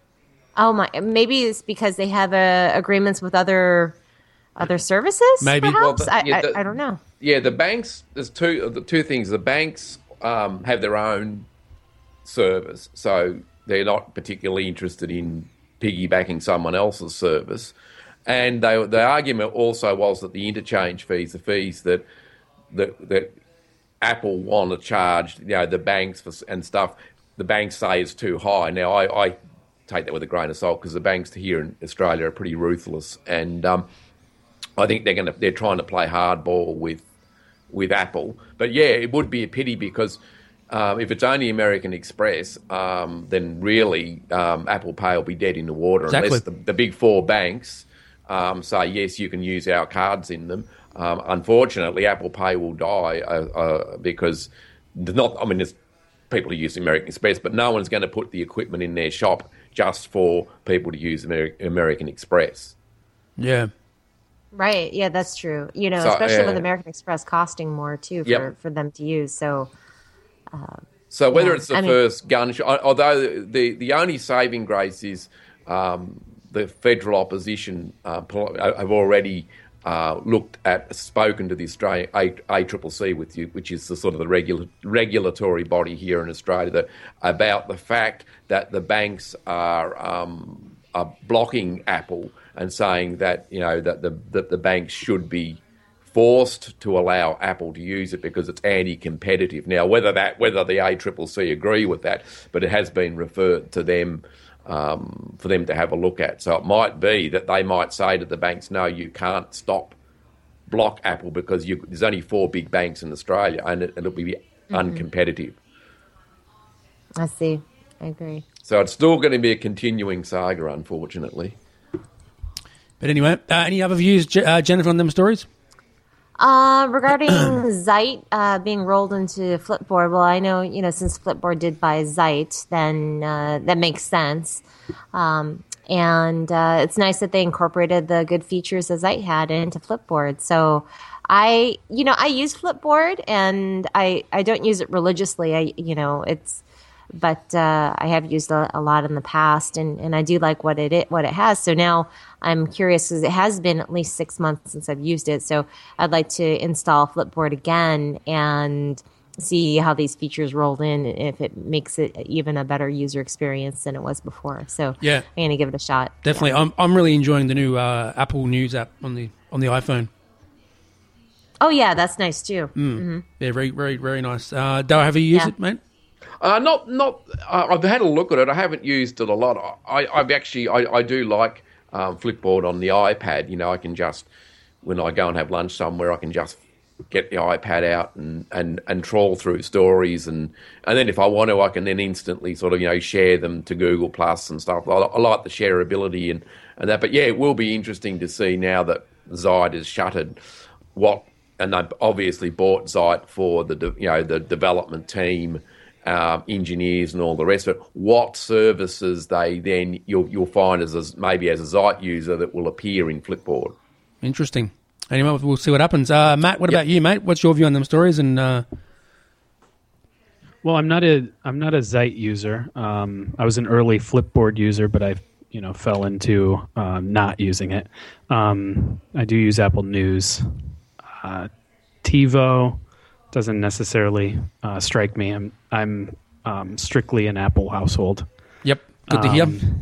Oh my! Maybe it's because they have uh, agreements with other other services. Maybe. Perhaps Well, the- yeah, I, the- I I don't know. Yeah, the banks. There's two the two things. The banks um, have their own service, so they're not particularly interested in piggybacking someone else's service. And they, the argument also was that the interchange fees, the fees that that, that Apple want to charge, you know, the banks for, and stuff, the banks say is too high. Now, I, I take that with a grain of salt because the banks here in Australia are pretty ruthless, and um, I think they're going to they're trying to play hardball with with Apple. But yeah, it would be a pity because um, if it's only American Express, um, then really um, Apple Pay will be dead in the water Exactly. unless the, the big four banks um, say yes, you can use our cards in them. Um, unfortunately, Apple Pay will die uh, uh, because there's not. I mean, there's people who use American Express, but no one's going to put the equipment in their shop just for people to use Amer- American Express. Yeah. Right. Yeah, that's true. You know, So, especially uh, with American Express costing more too for, Yep. for them to use. So, So whether Yeah, it's the I mean- first gun shot, although the, the only saving grace is um, the federal opposition uh, pol- have already uh, looked at, spoken to the Australian A C C C, with you, which is the sort of the regula- regulatory body here in Australia, that, about the fact that the banks are um, are blocking Apple and saying that you know that the that the banks should be forced to allow Apple to use it because it's anti-competitive. Now, whether that whether the A C C C agree with that, but it has been referred to them um, for them to have a look at. So it might be that they might say to the banks, no, you can't stop, block Apple because you, there's only four big banks in Australia and it, it'll be mm-hmm. uncompetitive. I see. I agree. So it's still going to be a continuing saga, unfortunately. But anyway, uh, any other views, Je- uh, Jennifer, on them stories? Uh, regarding Zeit uh, being rolled into Flipboard, well, I know, you know, since Flipboard did buy Zeit, then uh, that makes sense. Um, and uh, it's nice that they incorporated the good features that Zeit had into Flipboard. So I, you know, I use Flipboard, and I, I don't use it religiously. I, you know, it's, but uh, I have used a, a lot in the past, and, and I do like what it, it what it has. So now I'm curious because it has been at least six months since I've used it. So I'd like to install Flipboard again and see how these features rolled in, and if it makes it even a better user experience than it was before. So Yeah. I'm going to give it a shot. Definitely. Yeah. I'm I'm really enjoying the new uh, Apple News app on the on the iPhone. Oh yeah, that's nice too. Mm. Mm-hmm. Yeah, very, very, very nice. Uh, Dale, have you used Yeah. it, mate? Uh, not, not. Uh, I've had a look at it. I haven't used it a lot. I, I've actually, I, I do like um, Flipboard on the iPad. You know, I can just, when I go and have lunch somewhere, I can just get the iPad out and, and, and trawl through stories, and, and then if I want to, I can then instantly sort of, you know, share them to Google Plus and stuff. I, I like the shareability and, and that. But yeah, it will be interesting to see now that Zite is shuttered, what, and they've obviously bought Zite for the de, you know the development team, um, engineers and all the rest of it. What services they then you'll you'll find as a, maybe as a Zite user that will appear in Flipboard. Interesting. Anyway, we'll see what happens. Uh, Matt, what Yep. about you, mate? What's your view on them stories? And uh... Well, I'm not a I'm not a Zite user. Um, I was an early Flipboard user, but I you know fell into um, not using it. Um, I do use Apple News. Uh, TiVo doesn't necessarily uh, strike me. I'm I'm um, strictly an Apple household. Yep, good to hear. Um,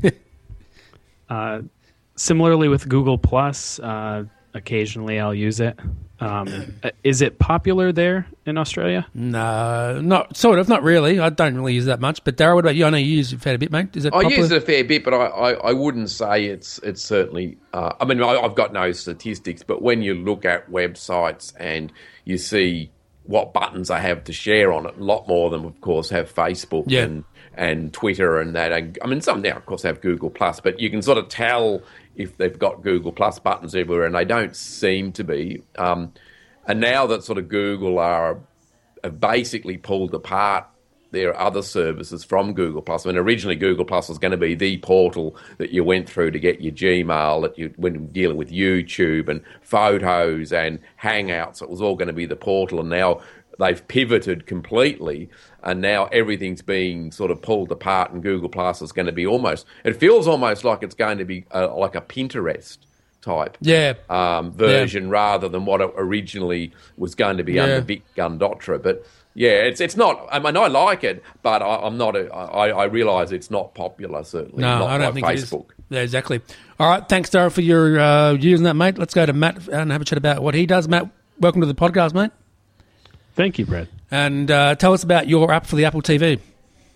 uh, similarly with Google Plus, uh, occasionally I'll use it. Um, is it popular there in Australia? No, not sort of, not really. I don't really use that much. But Darryl, what about you? I know you use it a fair bit, mate. Is it I popular? use it a fair bit, but I, I, I wouldn't say it's it's certainly. Uh, I mean, I, I've got no statistics, but when you look at websites and you see what buttons I have to share on it, a lot more of them, of course, have Facebook Yeah. and and Twitter and that. And, I mean, some now, of course, have Google Plus, but you can sort of tell if they've got Google Plus buttons everywhere, and they don't seem to be. Um, and now that sort of Google are have basically pulled apart their other services from Google Plus. I mean, originally Google Plus was going to be the portal that you went through to get your Gmail, that you when dealing with YouTube and photos and Hangouts. It was all going to be the portal, and now they've pivoted completely, and now everything's being sort of pulled apart, and Google Plus is going to be almost, it feels almost like it's going to be uh, like a Pinterest type Yeah. um, version rather than what it originally was going to be Yeah. under Vic Gundotra. But yeah, it's it's not, I mean, I like it, but I, I'm not, a, I, I realise it's not popular, certainly, No, not I don't like think Facebook. it is. Yeah, exactly. All right, thanks, Darryl, for your uh, views on that, mate. Let's go to Matt and have a chat about what he does. Matt, welcome to the podcast, mate. Thank you, Brad. And uh, tell us about your app for the Apple T V.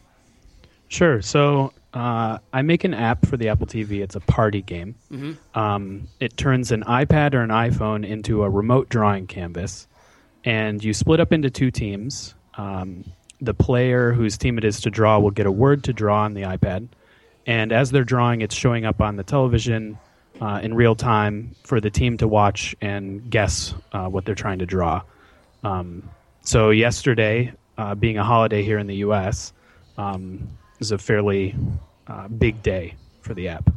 Sure. So uh, I make an app for the Apple T V. It's a party game. Mm-hmm. Um, it turns an iPad or an iPhone into a remote drawing canvas, and you split up into two teams. Um, the player whose team it is to draw will get a word to draw on the iPad, and as they're drawing, it's showing up on the television uh, in real time for the team to watch and guess uh, what they're trying to draw. Um, so yesterday, uh, being a holiday here in the U S, um, is a fairly uh, big day for the app.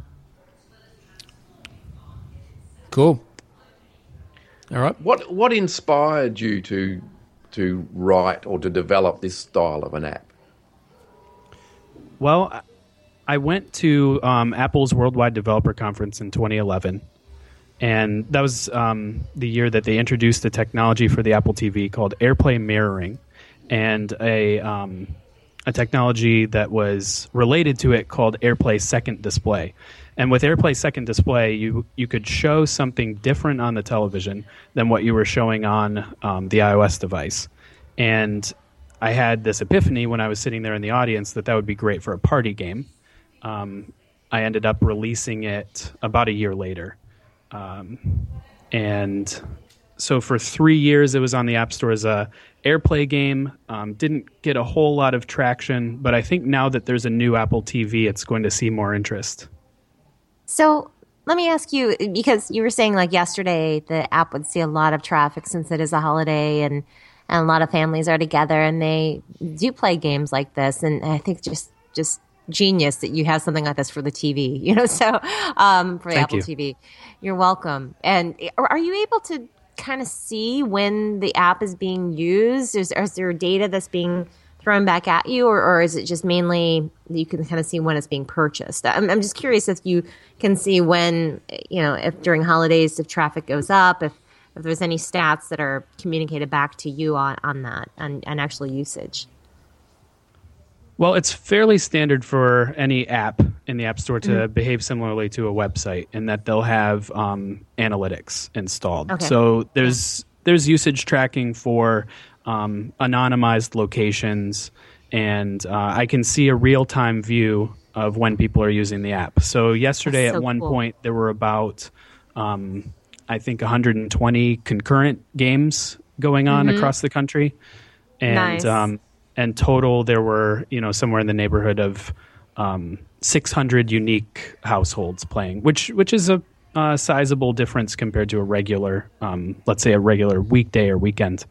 Cool. All right. What what inspired you to to write or to develop this style of an app? Well, I went to um, Apple's Worldwide Developer Conference in twenty eleven, and that was um, the year that they introduced the technology for the Apple T V called AirPlay mirroring, and a um, a technology that was related to it called AirPlay Second Display. And with AirPlay Second Display, you you could show something different on the television than what you were showing on um, the iOS device. And I had this epiphany when I was sitting there in the audience that that would be great for a party game. Um, I ended up releasing it about a year later. Um, and so for three years, it was on the App Store as a AirPlay game. Um, didn't get a whole lot of traction, but I think now that there's a new Apple T V, it's going to see more interest. So let me ask you, because you were saying like yesterday the app would see a lot of traffic since it is a holiday and, and a lot of families are together and they do play games like this. And I think just just genius that you have something like this for the T V, you know, so um, for the Thank Apple you. T V. You're welcome. And are you able to kind of see when the app is being used? Is, is there data that's being thrown back at you, or, or is it just mainly you can kind of see when it's being purchased? I'm, I'm just curious if you can see when, you know, if during holidays, if traffic goes up, if, if there's any stats that are communicated back to you on, on that and, and actual usage. Well, it's fairly standard for any app in the App Store to Mm-hmm. behave similarly to a website in that they'll have um, analytics installed. Okay. So there's there's usage tracking for um, anonymized locations, and uh, I can see a real time view of when people are using the app. So yesterday so at one cool. point there were about um, I think one hundred twenty concurrent games going on Mm-hmm. across the country, and Nice. um, and total there were you know somewhere in the neighborhood of um, six hundred unique households playing, which which is a uh, sizable difference compared to a regular, um, let's say a regular weekday or weekend.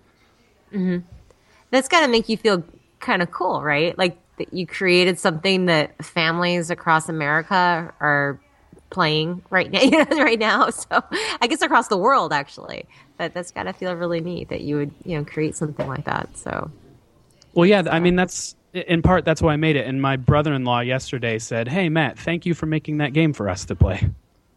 That's got to make you feel kind of cool, right? Like that you created something that families across America are playing right now, you know, right now. So I guess across the world, actually. But that's got to feel really neat that you would, you know, create something like that. So Well, yeah, I mean that's in part that's why I made it. And my brother-in-law yesterday said, "Hey, Matt, thank you for making that game for us to play."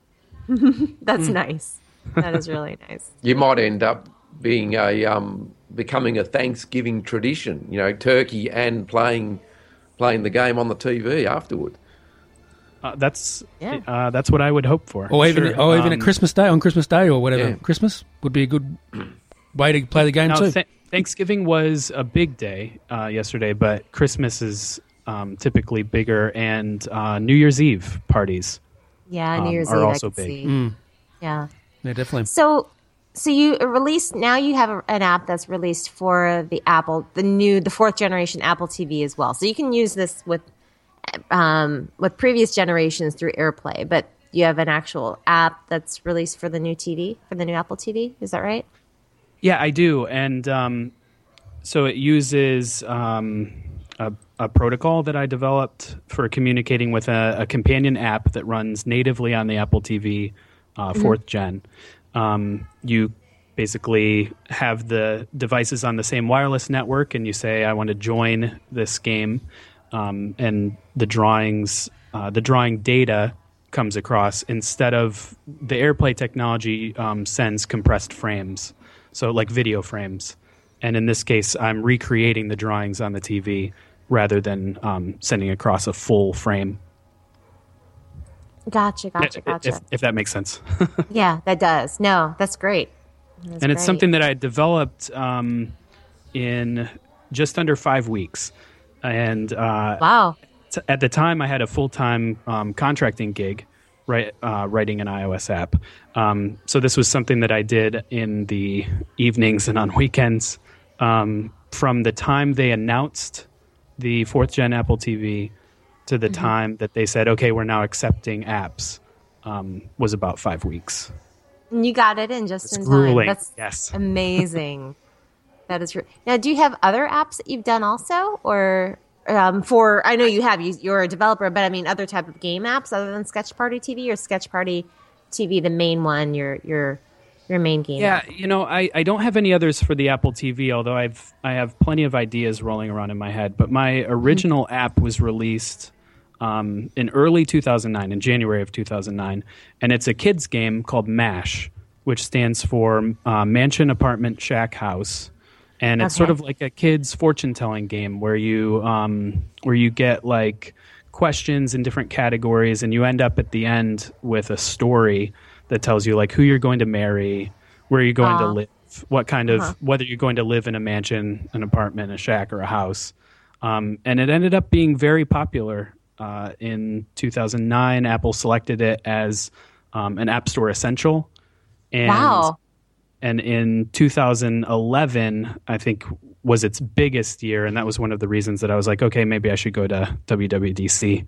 that's nice. That is really nice. You might end up being a um, becoming a Thanksgiving tradition. You know, turkey and playing playing the game on the T V afterward. Uh, that's Yeah. uh, that's what I would hope for. Or even, Sure. or even Um, at Christmas Day, on Christmas Day or whatever. Yeah. Christmas would be a good way to play the game Now, too. th- Thanksgiving was a big day uh, yesterday, but Christmas is um, typically bigger, and uh, New Year's Eve parties. Yeah, New Um, Year's are Eve, also I could big. see. Yeah. Yeah, definitely. So, so you released now. You have a, an app that's released for the Apple, the new, the fourth generation Apple T V as well. So you can use this with, um, with previous generations through AirPlay. But you have an actual app that's released for the new T V, for the new Apple T V. Is that right? Yeah, I do, and um, so it uses um, a, a protocol that I developed for communicating with a, a companion app that runs natively on the Apple T V uh, fourth gen. Um, you basically have the devices on the same wireless network, and you say, "I want to join this game," um, and the drawings, uh, the drawing data comes across instead of the AirPlay technology um, sends compressed frames, so like video frames. And in this case, I'm recreating the drawings on the T V rather than um, sending across a full frame. Gotcha, gotcha, gotcha. If, if that makes sense. Yeah, that does. No, that's great. That's and it's great. something that I developed um, in just under five weeks. And uh, Wow. t- at the time, I had a full-time um, contracting gig, right, uh, writing an iOS app. Um, so this was something that I did in the evenings and on weekends. Um, from the time they announced the fourth gen Apple T V to the Mm-hmm. time that they said, "Okay, we're now accepting apps," um, was about five weeks. And you got it in just It's in grueling. time. That's Yes. amazing. That is true. Now, do you have other apps that you've done also, or um, for? I know you have. You, you're a developer, but I mean, other type of game apps other than Sketch Party T V, or Sketch Party T V, the main one, your your your main game. Yeah, app? you know, I, I don't have any others for the Apple T V, although I've I have plenty of ideas rolling around in my head. But my original app was released um, in early two thousand nine, in January of two thousand nine, and it's a kids game called MASH, which stands for uh, Mansion, Apartment, Shack, House, and it's Okay. sort of like a kids fortune telling game where you um, where you get like questions in different categories, and you end up at the end with a story that tells you like who you're going to marry, where you're going to Aw. live, what kind of Uh-huh. whether you're going to live in a mansion, an apartment, a shack, or a house. Um, and it ended up being very popular. Uh, in two thousand nine, Apple selected it as um, an App Store essential. And, Wow. And in two thousand eleven, I think was its biggest year, and that was one of the reasons that I was like, okay, maybe I should go to W W D C.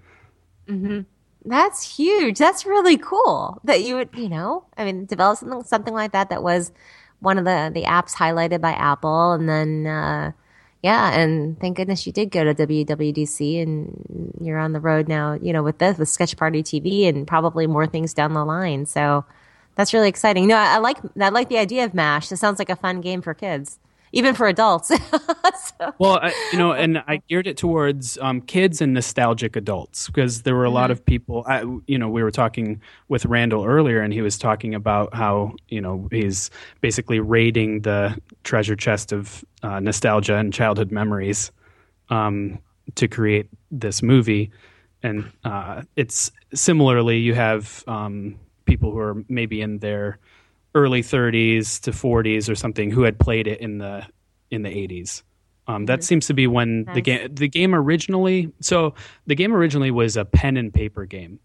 That's huge. That's really cool that you would, you know, I mean, develop something something like that. That was one of the the apps highlighted by Apple, and then uh, yeah, and thank goodness you did go to W W D C, and you're on the road now. You know, with this with Sketch Party T V, and probably more things down the line. So that's really exciting. No, I, I like I like the idea of MASH. It sounds like a fun game for kids, even for adults. So- Well, I, you know, and I geared it towards um, kids and nostalgic adults because there were a lot of people. I, you know, we were talking with Randall earlier, and he was talking about how you know he's basically raiding the treasure chest of uh, nostalgia and childhood memories um, to create this movie. And uh, it's similarly, you have um, people who are maybe in their early thirties to forties or something who had played it in the in the eighties. Um, that mm-hmm. seems to be when nice. the game the game originally. So the game originally was a pen and paper game,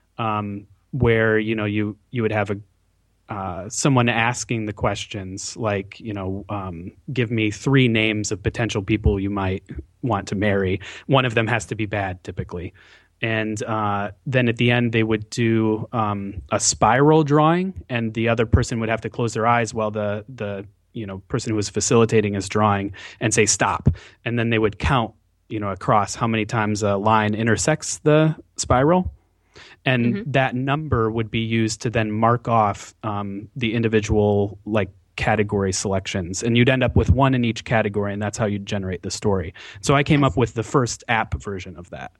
um, where you know you you would have a uh, someone asking the questions like you know um, give me three names of potential people you might want to marry. One of them has to be bad, typically. And uh, then at the end, they would do um, a spiral drawing, and the other person would have to close their eyes while the the you know person who was facilitating his drawing and say stop, and then they would count you know across how many times a line intersects the spiral, and mm-hmm. that number would be used to then mark off um, the individual like category selections, and you'd end up with one in each category, and that's how you'd generate the story. So I came up with the first app version of that.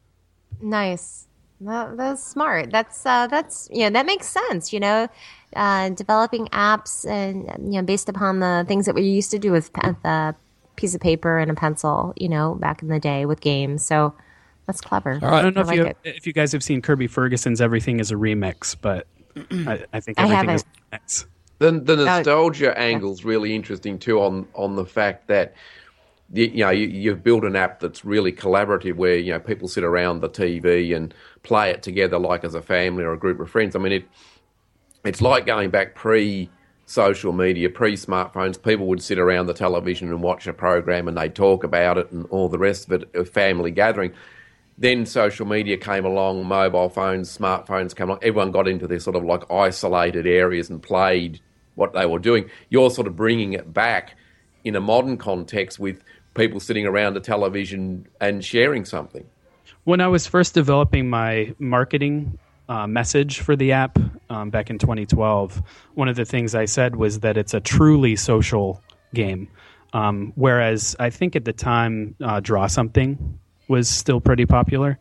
Nice. That, that's smart. That's uh, that's you know that makes sense. You know, uh, developing apps and you know based upon the things that we used to do with a piece of paper and a pencil. You know, back in the day with games. So that's clever. All right. I don't know I if like you it. if you guys have seen Kirby Ferguson's Everything is a Remix, but I, I think I everything haven't. is a remix. The, the nostalgia uh, angle's yeah. really interesting too on on the fact that. You, you know, you, you've built an app that's really collaborative where, you know, people sit around the T V and play it together like as a family or a group of friends. I mean, it it's like going back pre-social media, pre-smartphones. People would sit around the television and watch a program and they'd talk about it and all the rest of it, a family gathering. Then social media came along, mobile phones, smartphones came along. Everyone got into their sort of like isolated areas and played what they were doing. You're sort of bringing it back in a modern context with people sitting around a television and sharing something. When I was first developing my marketing uh, message for the app um, back in twenty twelve, one of the things I said was that it's a truly social game. Um, whereas I think at the time, uh, Draw Something was still pretty popular.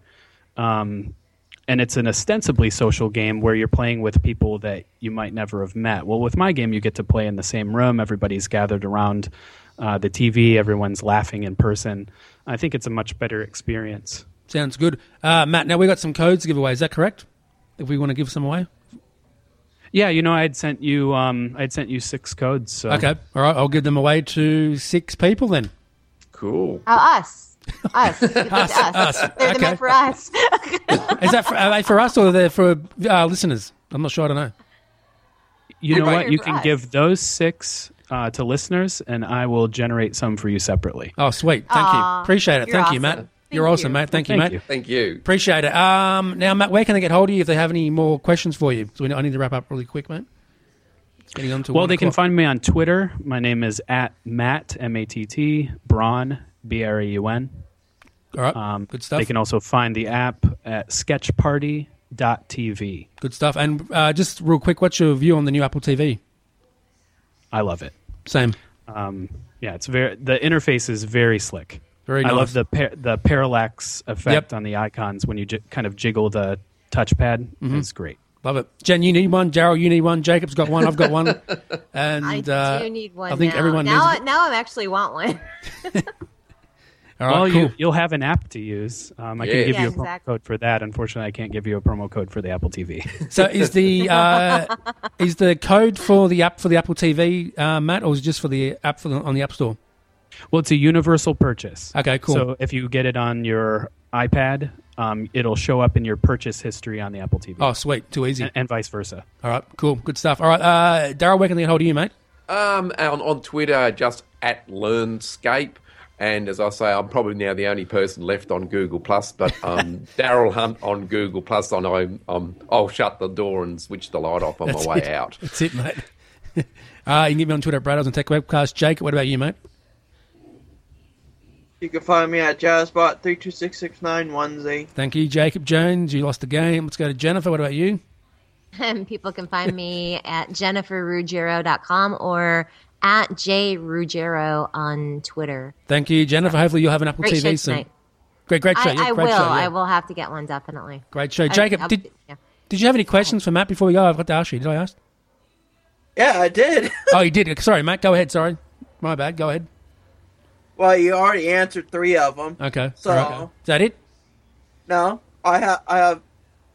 Um, and it's an ostensibly social game where you're playing with people that you might never have met. Well, with my game, you get to play in the same room. Everybody's gathered around uh, the T V. Everyone's laughing in person. I think it's a much better experience. Sounds good. Uh, Matt, now we got some codes to give away. Is that correct? If we want to give some away? Yeah, you know, I'd sent you um, I'd sent you six codes. So. Okay. All right. I'll give them away to six people then. Cool. Oh, us. Us. us. us. us. They're okay. meant for us. Is that for, are they for us or are they for uh, listeners? I'm not sure. I don't know. You know what? You for can us. give those six uh, to listeners, and I will generate some for you separately. Oh, sweet. Thank Aww, you. Appreciate it. you're Thank awesome. you, Matt. Thank you're awesome, you. mate. Thank Well, you, thank mate. you. Thank you. Appreciate it. Um, now, Matt, where can they get hold of you if they have any more questions for you? So we, I need to wrap up really quick, mate. It's getting on to Well, one they can o'clock. find me on Twitter. My name is at Matt, M A T T, Braun, B R A U N. All right. Um, Good stuff. They can also find the app at sketch party dot t v. Good stuff. And uh, just real quick, what's your view on the new Apple T V? I love it. Same. Um, yeah, it's very. The interface is very slick. Very nice. I love the par- the parallax effect Yep. on the icons when you j- kind of jiggle the touchpad. Mm-hmm. It's great. Love it. Jen, you need one. Jarrell, you need one. Jacob's got one. I've got one. And I uh, do need one I think now. everyone now, needs. now I actually want one. All right, well, cool. you, you'll have an app to use. Um, I Yeah. can give Yeah, you a promo exactly. code for that. Unfortunately, I can't give you a promo code for the Apple T V. So is the uh, is the code for the app for the Apple T V, uh, Matt, or is it just for the app for the, on the App Store? Well, it's a universal purchase. Okay, cool. So if you get it on your iPad, um, it'll show up in your purchase history on the Apple T V. Oh, sweet. Too easy. and, and vice versa. All right, cool. Good stuff. All right, uh, Darryl, where can they get hold of you, mate? Um, on, on Twitter, just at Learnscape. And as I say, I'm probably now the only person left on Google Plus, but um, Darryl Hunt on Google Plus. I know I'm, I'm, I'll shut the door and switch the light off on That's my way it. out. That's it, mate. uh, you can get me on Twitter at Brados and Tech Webcast. Jake, what about you, mate? You can find me at Jazzbot three two six six nine one Z. Thank you, Jacob Jones. You lost the game. Let's go to Jennifer. What about you? And people can find me at jennifer ruggiero dot com or at j ruggiero on Twitter. Thank you, Jennifer. Hopefully you'll have an Apple Great T V show soon. tonight. Great, great show. I, Yeah, I great will. show, yeah. I will have to get one, definitely. Great show. I- Jacob, I'll- did, yeah. did you have any questions for Matt before we go? I've got to ask you. Did I ask? Yeah, I did. Oh, you did. Sorry, Matt. Go ahead. Sorry. My bad. Go ahead. Well, you already answered three of them. Okay. So- All right. Is that it? No, I have I have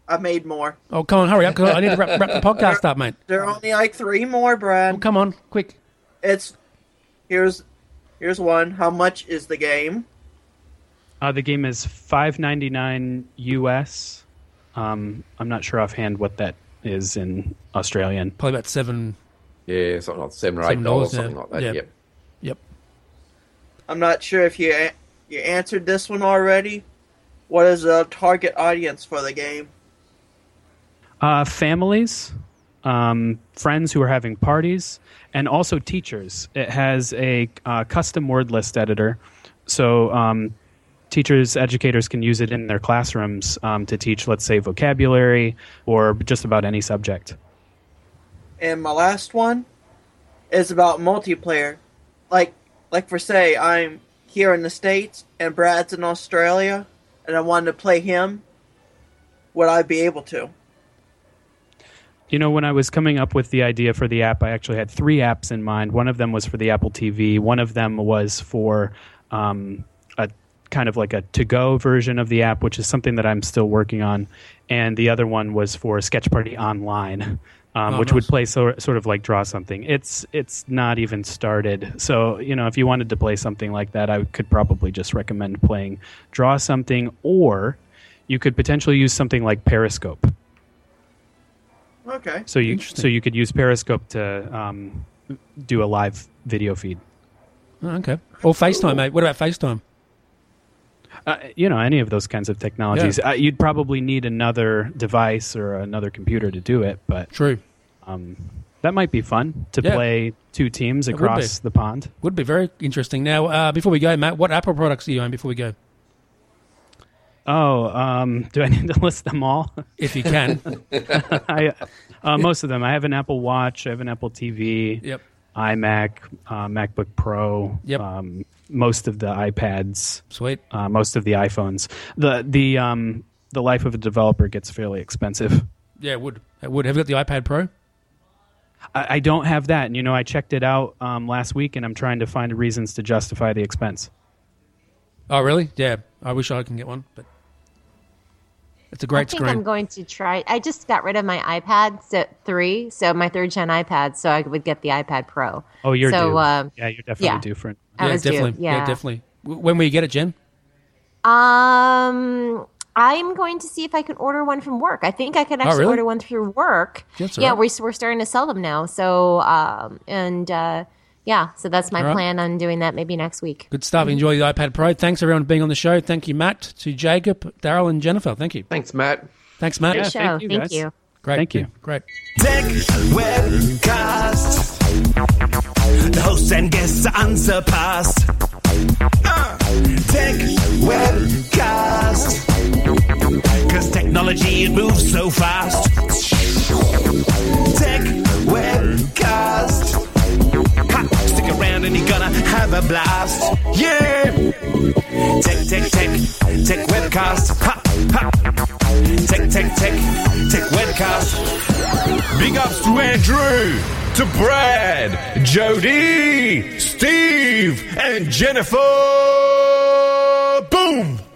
I made more. Oh, come on, hurry up, 'cause I need to wrap, wrap the podcast up, mate. There are only like three more, Brad. Oh, come on, quick. It's here's here's one. How much is the game? Uh, the game is five ninety-nine U S. Um, I'm not sure offhand what that is in Australian. Probably about seven. Yeah, something like seven or eight Seven dollars, dollars, something yeah. like that. Yeah. Yep. Yep. I'm not sure if you a- you answered this one already. What is the target audience for the game? Uh, families, um, friends who are having parties, and also teachers. It has a uh, custom word list editor, so um, teachers, educators can use it in their classrooms um, to teach, let's say, vocabulary or just about any subject. And my last one is about multiplayer. Like, like for say, I'm here in the States and Brad's in Australia, and I wanted to play him. Would I be able to? You know, when I was coming up with the idea for the app, I actually had three apps in mind. One of them was for the Apple T V. One of them was for um, a kind of like a to-go version of the app, which is something that I'm still working on. And the other one was for Sketch Party Online, um, oh, which nice. would play so, sort of like Draw Something. It's it's not even started. So, you know, if you wanted to play something like that, I could probably just recommend playing Draw Something, or you could potentially use something like Periscope. Okay. So you so you could use Periscope to um, do a live video feed. Oh, okay. Or FaceTime, mate. What about FaceTime? Uh, you know, any of those kinds of technologies. Yeah. Uh, you'd probably need another device or another computer to do it, but True. um, that might be fun to Yeah. play two teams It would across be. the pond. Would be very interesting. Now, uh, before we go, Matt, what Apple products do you own before we go? Oh, um, do I need to list them all? If you can. I, uh, most of them. I have an Apple Watch. I have an Apple T V. Yep. iMac, uh, MacBook Pro. Yep. Um, most of the iPads. Sweet. Uh, most of the iPhones. The the um, the life of a developer gets fairly expensive. Yeah, it would. It would. Have you got the iPad Pro? I, I don't have that. And, you know, I checked it out um, last week, and I'm trying to find reasons to justify the expense. Oh, really? Yeah. I wish I can get one, but it's a great I think screen. I'm going to try. I just got rid of my iPad so, three, so my third gen iPad, so I would get the iPad Pro. Oh, you're so, due. Um, yeah, you're definitely yeah. due for it. I yeah, was due, definitely. yeah. definitely. W- When will you get it, Jen? Um, I'm going to see if I can order one from work. I think I could actually really? order one through work. That's all yeah, right. we're we're starting to sell them now. So, um, and uh, yeah, so that's my All right. plan on doing that maybe next week. Good stuff. Enjoy the iPad Pro. Thanks, everyone, for being on the show. Thank you, Matt, to Jacob, Daryl, and Jennifer. Thank you. Thanks, Matt. Thanks, Matt. Yeah, Good show. thank you, Thank guys. you. Great. Thank you. Great. Tech Webcast. The hosts and guests are unsurpassed. Uh, Tech Webcast. Cause technology, it moves so fast. Tech Webcast. Ha, stick around and you're gonna have a blast. Yeah! Tech, tech, tech, tech webcast. Ha, ha. Tech, tech, tech, tech webcast. Big ups to Andrew, to Brad, Jody, Steve, and Jennifer. Boom!